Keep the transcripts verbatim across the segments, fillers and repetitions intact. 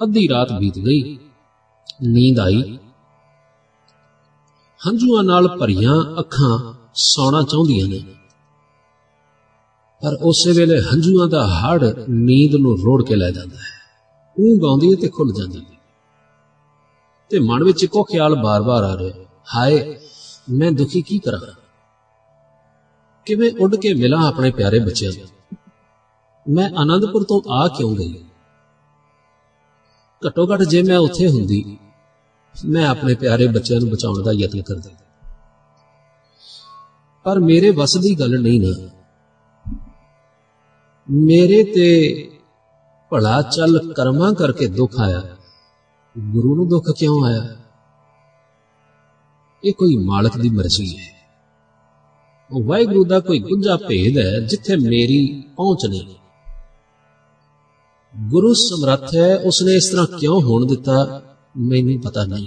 अद्धी रात बीत गई, नींद आई। हंझुआं नाल भरियां अखां सौना चाहुंदियां ने, पर उस वेले हंझुआं दा हड़ नींद नूं रोड़ के लै जांदा है। ऊंघ आउंदी है ते खुल जांदी है, ते मन विच इक्को ख्याल बार बार आ रहा, हाय मैं दुखी की करा, किवें उड़ के मिला अपने प्यारे बच्चों नूं। मैं आनंदपुर तो आ क्यों गई? घट्टो घट जे मैं उत्थे हुंदी, मैं अपने प्यारे बच्चों नूं बचाउण दा यतन करदी, पर मेरे वस दी गल नहीं ना। मेरे ते भला चल कर्मां करके दुख आया, गुरु नूं दुख क्यों आया? ये कोई मालक दी मर्जी है, वाहिगुरू दा कोई गुंजा भेद है जिथे मेरी पहुंच नहीं। गुरु समर्थ है, उसने इस तरह क्यों होण दिता मैनूं पता नहीं।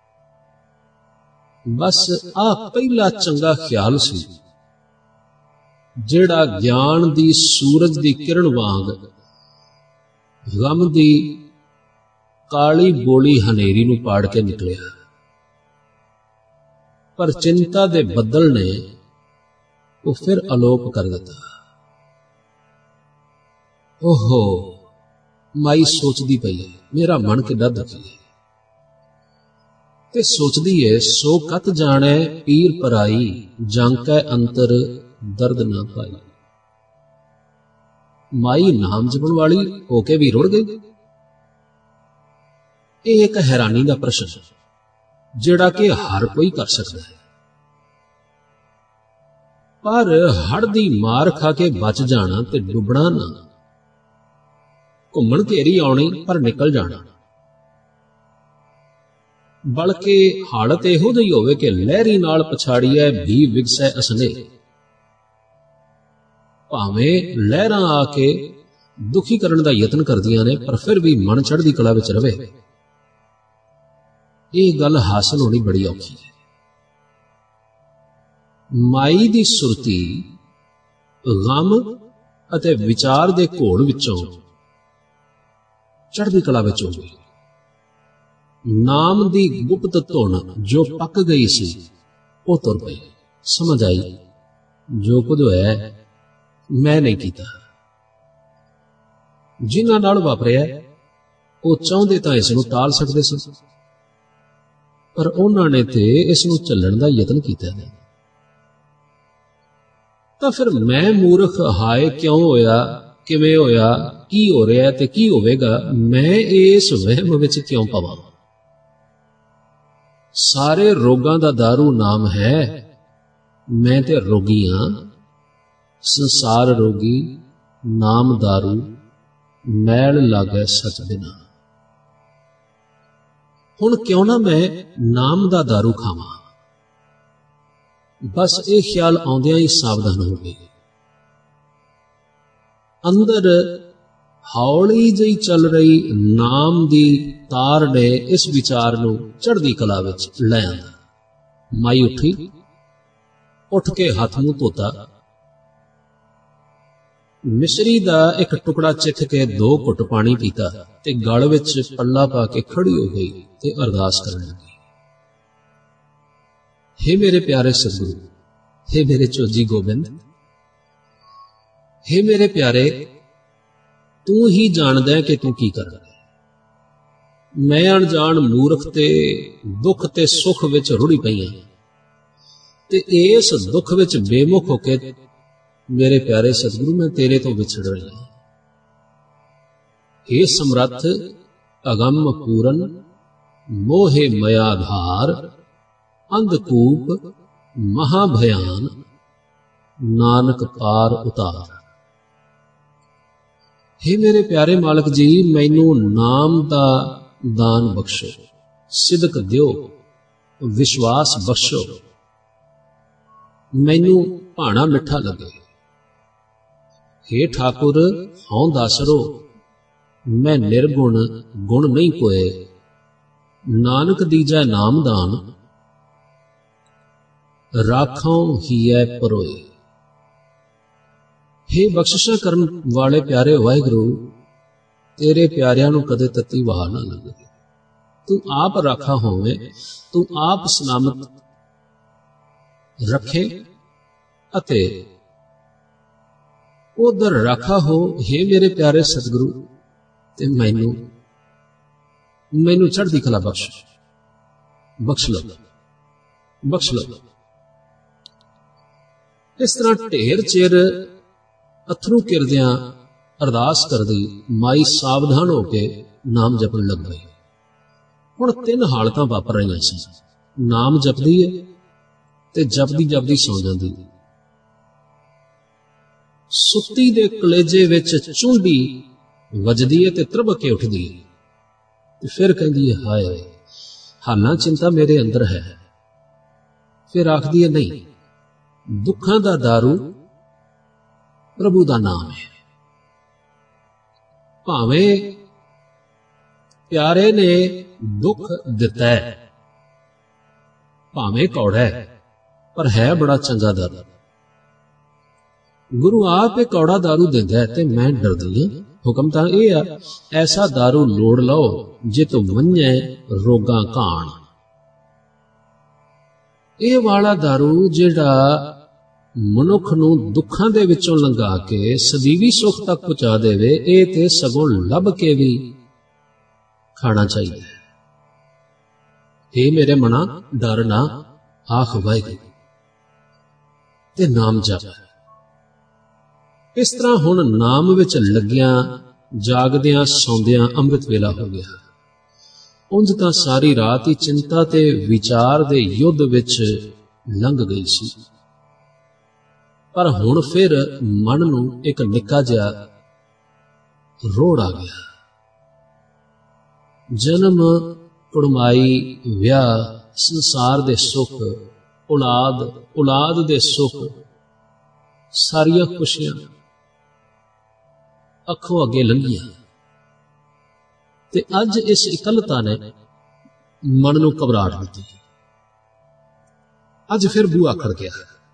बस आ पहला चंगा ख्याल सी जिहड़ा ज्ञान दी सूरज दी किरण वांग गम दी काली बोली हनेरी नूं पाड़ के निकलिया, पर चिंता दे बदल ने वो फिर अलोप कर दिता। ओहो माई सोचदी पई है, मेरा मन किड्डा दुखी है, ते सोचदी है सो कत जाने पीर पराई, जांकै अंतर दर्द ना पाई। माई नाम जपण वाली होके भी रुड़ गई। यह एक हैरानी का प्रश्न जिहड़ा कि हर कोई कर सकता है, पर हड़ दी मार खा के बच जाना ते डुबना ना, घुमण घेरी आउणी पर निकल जाना। बल्कि हालत इहो जी होवे कि लहरी नाल पछाड़िए भी विगसै असने, भावें लहरां आके दुखी करन दा यतन करदियां ने, पर फिर भी मन चढ़दी कला विच रवे। यह गल हासिल होनी बड़ी औखी है। माई दी सुरती गम अते विचार दे घोड़ विचों चढ़दी कला विच हो गई। नाम दी गुप्त धुन जो पक गई सी वो तुर पई। समझ आई जो कुछ है मैं नहीं कीता। जिन्हां नाल वापरिया वो चाहुंदे तां इस नूं टाल सकदे सी, पर उन्हां ने ते इस नूं झल्लण दा यतन कीता है। तां फिर मैं मूर्ख हाय क्यों होया, किवें होया, की हो रहा है ते की होवेगा, मैं इस वहम विच क्यों पवां? सारे रोगां दा दारू नाम है, मैं ते रोगी हां। संसार रोगी नाम दारू, मैल लागै सच बिना। हुण क्यों ना मैं नाम दा दारू खावां? बस ये ख्याल आउंदियां ही सावधान हो गई। अंदर हौली जी चल रही नाम दी तार ने इस विचार नूं चढ़दी कला विच लै आंदा। माई उठी, उठ के हाथ मूंह धोता, मिश्री दा एक टुकड़ा चिख के दो घुट पानी पीता ते गल विच पल्ला पा के खड़ी हो गई ते अरदास करन लगी। हे मेरे प्यारे सतगुरु, हे मेरे चोजी गोबिंद, हे मेरे प्यारे, तू ही जानदा है कि तू की कर रहा है। मैं अनजान मूर्ख ते दुख ते सुख विच रुड़ी पई हां ते इस दुख विच बेमुख होके मेरे प्यारे सतगुरु मैं तेरे तो विछड़ रही हां। हे समर्थ अगम पूरन, मोहे मयाधार, अंधकूप महाभयान, नानक पार उतार। हे मेरे प्यारे मालक जी, मैनू नाम दा दान बख्शो, सिदक दियो, विश्वास बख्शो, मैनू भाणा मिठा लगे। हे ठाकुर हौं दासरो, मैं निर्गुण गुण नहीं कोए, नानक दीजै नाम दान, राखों हियै परोए। हे बख्शिशा करन वाले प्यारे वाहिगुरु, तेरे प्यारिਆਂ ਨੂੰ कदे तत्ती वाह ना लगे। तू आप राखा होवे, तू आप सलामत रखे अते उधर राखा हो। हे मेरे प्यारे सतगुरु, ते मैनू मैनू चढ़दी कला बख्श बख्श लो बख्श लो। इस तरह ढेर चिर अथरू किरदियां अरदास करदी माई सावधान होके नाम जपन लग गई। हुण तीन हालतां वापर रहियां सी। नाम जपदी है ते जपदी जपदी सौ जांदी। सुत्ती दे कलेजे विच चुंडी वजदी है ते त्रभक के उठदी है ते फिर कहदी है हाय हालां चिंता मेरे अंदर है। फिर आखदी है नहीं, दुखां दा दारू प्रभु दा नाम है। भावें प्यारे ने दुख दिता है, भावें कौड़ा है, पर है बड़ा चंगा दारू। गुरु आप एक कौड़ा दारू दिंदा है ते मैं डरदी हां। हुक्म तां इह आ, ऐसा दारू लोड़ लो जे तो वन्ने रोगां घाण। इह वाला दारू जिहड़ा मनुख नूं दुखां दे विचों लंघा के सदीवी सुख तक पहुंचा देवे, इह ते सगों लभ के भी खाना चाहिए। हे मेरे मना डर ना, आख वाहिगुरू ते नाम जप। इस तरह हुण नाम विच लग्गियां जागदियां सौंदियां अमृत वेला हो गया। उंज तां सारी रात ही चिंता ते विचार दे युद्ध विच लंघ गई सी, पर हुण फिर मन नूं एक निक्का जिहा रोड़ आ गया। जन्म कुड़माई विआह संसार दे सुख, औलाद औलाद दे सुख, सारियां खुशियां अखों अगे लंघियां ते अज इस इकलता ने मन नूं घबराहट दित्ती। अज फिर बूहा खड़किया।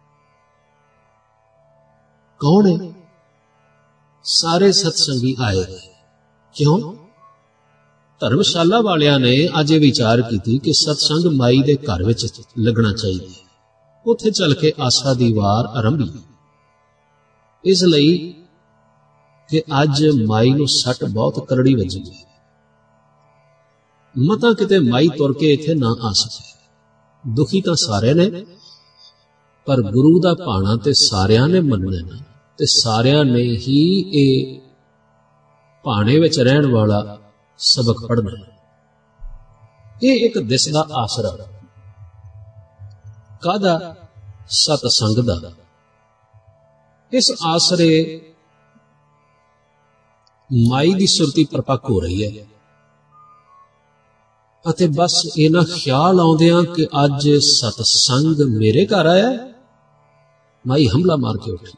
कौन है? सारे सत्संगी आए। क्यों? धर्मशाला वालियां ने अज ये विचार की कि सत्संग माई दे घर विच लगना चाहिए। उत्थे चल के आसा दी वार आरंभी, इसलिए कि अज माई नूं सट बहुत करड़ी वजी है। मता किते माई तुर के इत्थे ना आ सके। दुखी तां सारे ने, पर गुरु दा भाणा ते सारियां ने मनना ना, ते सारियां ने ही ये भाणे विच रहण वाला सबक पढ़ना। ये एक दिसदा आसरा कादा? सतसंग दा। इस आसरे माई दी सुरती परपक हो रही है अते बस इना ख्याल आउंदियां कि अज सतसंग मेरे घर आया, माई हमला मार के उठी।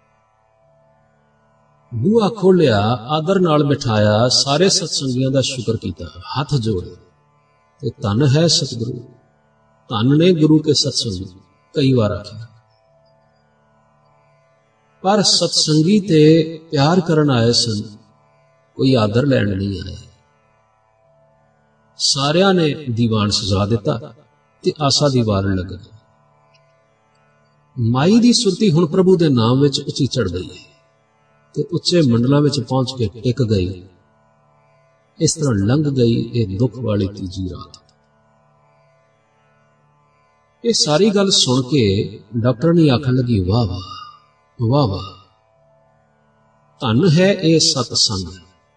बूहा खोलिया, आदर नाल बिठाया, सारे सत्संगियां दा शुक्र कीता, हथ जोड़े ते धन है सतगुरु, धन ने गुरु के सत्संगी। कई बार आखिया, पर सत्संगी ते प्यार करन आए सन, कोई आदर लैण नहीं आया। सारियां ने दीवान सजा दिता ते आसा दी वार लग गई। माई दी सुरती हुण प्रभु दे नाम विच उची चढ़ गई ते उच्चे मंडलां विच पहुंच के टिक गई। इस तरह लंघ गई ये दुख वाली तीजी रात। ये सारी गल सुन के डॉक्टर ने आखन लगी, वाह वाह वाह वाह, धन है ये सतसंग।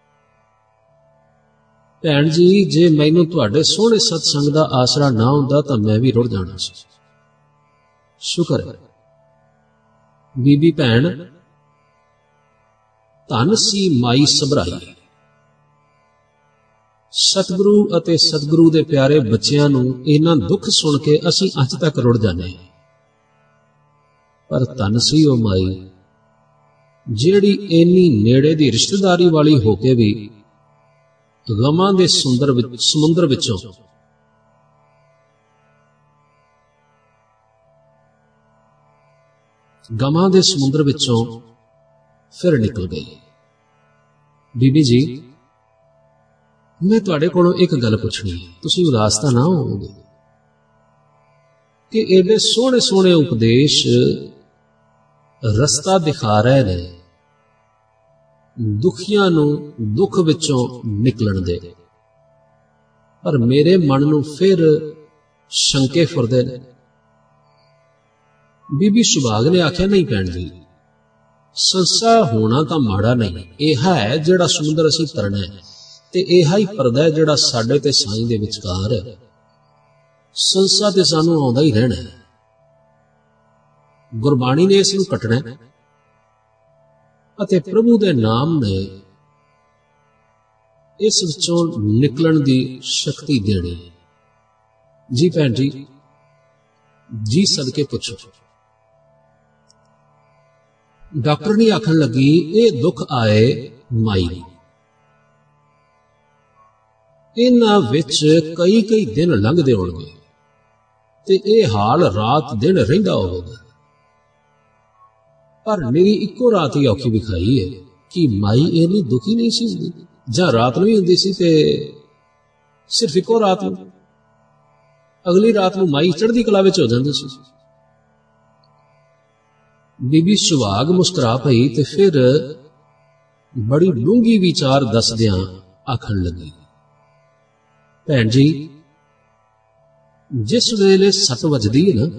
भैन जी, जे मैनू तुहाडे सोहणे सतसंग दा आसरा ना हुंदा तां मैं भी रुड़ जाना सी। शुक्र है बीबी भैन, धन सी माई सबराई। सतगुरु अते सतगुरु दे प्यारे बच्चियां नूं इन्ना दुख सुन के असीं अज तक रुड़ जाने, पर धन सी ओ माई जिहड़ी इन्नी नेड़े दी रिश्तेदारी वाली होके भी गमां दे सुंदर समुंदर विचों गमां दे समुंदर विचों फिर निकल गई। बीबी जी, मैं तुहाडे कोलों एक गल पुछनी है, तुसीं उदास तां ना होवोगे कि एडे सोहणे सोहणे उपदेश रस्ता दिखा रहे ने दुखियां नूं दुख विचों निकलण दे, पर मेरे मन नूं फिर शंके फुरदे ने। बीबी सुभाग ने आख्या, नहीं भैण जी, संसा होना तां माड़ा नहीं, इह है जिहड़ा समुंदर असीं तरना है, ते इह ही परदा है जिहड़ा साडे ते साईं दे विचकार है। संसा ते सानूं आउंदा ही रहना है, गुरबाणी ने इस नूं कटना है अते प्रभु दे नाम ने इस विचों निकलण दी शक्ति देनी। जी भैण जी, जी सदके पुछो। डॉक्टरनी आखन लगी, ये दुख आए माई, इन्हां विच कई कई दिन लंघदे होणगे ते यह हाल रात दिन रहिंदा होवेगा, पर मेरी इक्को रात ही औखी विखाई है कि माई इन्नी दुखी नहीं सी हुंदी, जां रात नूं ही हुंदी सी ते सिर्फ इक्को रात नूं, अगली रात नूं माई चढ़दी कला विच हो जांदी सी। बीबी सुहाग मुस्कुरा पई ते फिर बड़ी डूंगी विचार दसदियां आखन लगी, भैण जी, जिस वेले सट वजदी है ना,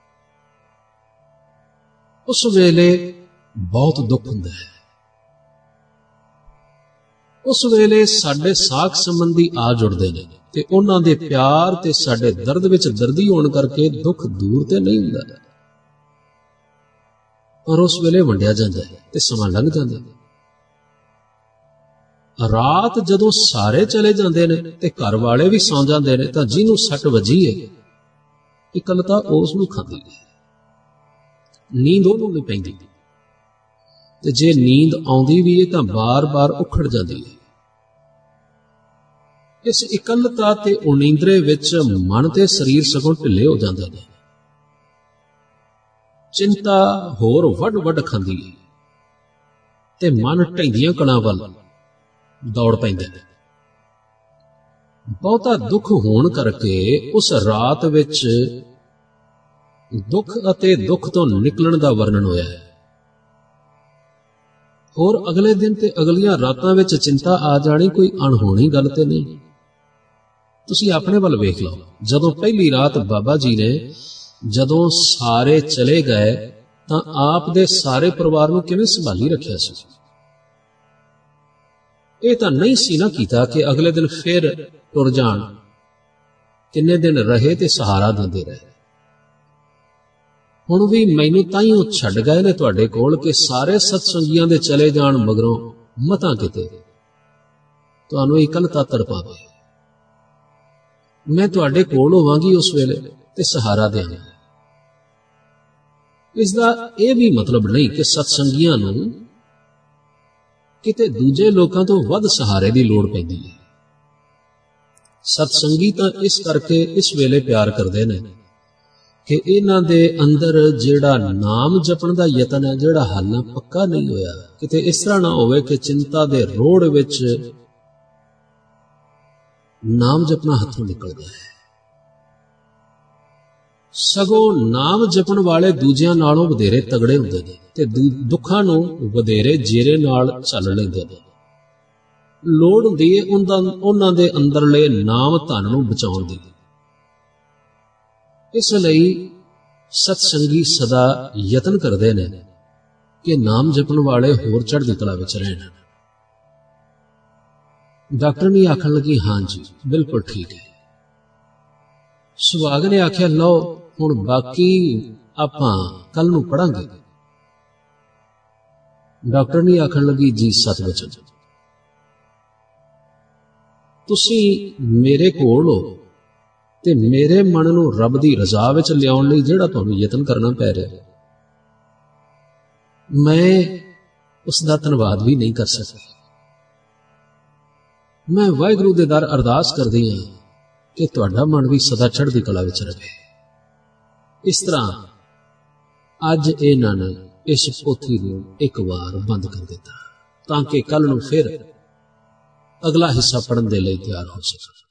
उस वेले बहुत दुख हुंदा है। उस वेले साडे साख संबंधी आ जुड़दे ने ते उन्हां दे प्यार ते साडे दर्द विच दर्दी होण करके दुख दूर ते नहीं हुंदा, पर उस वेले वंडिया जांदा है ते समां लंघ जांदा है। रात जदों सारे चले जांदे ने ते घर वाले भी सौ जांदे ने, तां जिन्हूं सट वजी है इकलता उस नूं खांदी है, नींद उहनूं नहीं पैंदी, ते जे नींद आउंदी भी है तां बार बार उखड़ जांदी है। इस इकलता ते उनींदरे विच मन ते शरीर सगों ढिले हो जांदे ने। चिंता होर वड वड खांदी है ते मन ढैंदियां कणां वल दौड़ पैंदा है। बहुता दुख होण करके उस रात विच दुख अते दुख तो निकलण दा वर्णन होया है। होर अगले दिन ते अगलियां रातां विच चिंता आ जानी कोई अणहोणी गल ते नहीं। तुसीं अपने वल वेख लो, जदों पहली रात बाबा जी ने जदों सारे चले गए तां आप दे सारे परिवार नूं किवें संभाली रखिया सी। ਇਹ ਤਾਂ नहीं सी ना कीता कि अगले दिन फिर टुर जाण, किन्ने दिन रहे ते सहारा दिंदे रहे। हुण भी मैनूं ताईं छड्ड गए ने तुहाडे कोल कि सारे सतसंगियां दे चले जाण मगरों मतां किते तुहानूं इकलता तड़पावे। मैं तुहाडे कोल होवांगी उस वेले ते सहारा देवांगी। इसदा यह भी मतलब नहीं कि सतसंगियां नूं किते दूजे लोकां तो वध सहारे दी लोड़ पैंदी है। सतसंगी तां इस करके इस वेले प्यार करदे ने कि इन्हां दे अंदर जिहड़ा नाम जपण दा यतन है, जिहड़ा हालां पक्का नहीं होया, किते इस तरह ना होवे कि चिंता दे रोड़ विच नाम जपना हथों निकल गया है। सगों नाम जपण वाले दूजियां नालों वधेरे तगड़े हुंदे ने ते दुखां नूं वधेरे जेरे नाल चल लैंदे ने। लोड़ हुंदी है उन्हां दे अंदरले नाम धन नूं बचाउण दी। इसलिए सतसंगी सदा यतन करदे ने कि नाम जपण वाले होर चढ़दी कला विच रहण। डॉक्टर ने आखन लगी, हां जी बिल्कुल ठीक है। सुहाग ने आख्या, लो हुण बाकी आपां कल नूं पढ़ांगे। डॉक्टर ने आखन लगी, जी सच वचन, तुसीं मेरे कोल हो ते मेरे मन नूं रब दी रज़ा विच लियाउण लई जिहड़ा तुहानूं यतन करना पै रिहा, मैं उसदा धन्नवाद भी नहीं कर सकती। मैं वाहिगुरू दे दर अरदास करदी हां कि तुहाडा मन भी सदा चढ़दी कला विच रहे। इस तरह अज इन्हां ने इस पोथी नूं एक बार बंद कर दिता ताकि कल नूं फिर ਅਗਲਾ ਹਿੱਸਾ ਪੜ੍ਹਨ ਦੇ ਲਈ ਤਿਆਰ ਹੋ ਸਕਣ।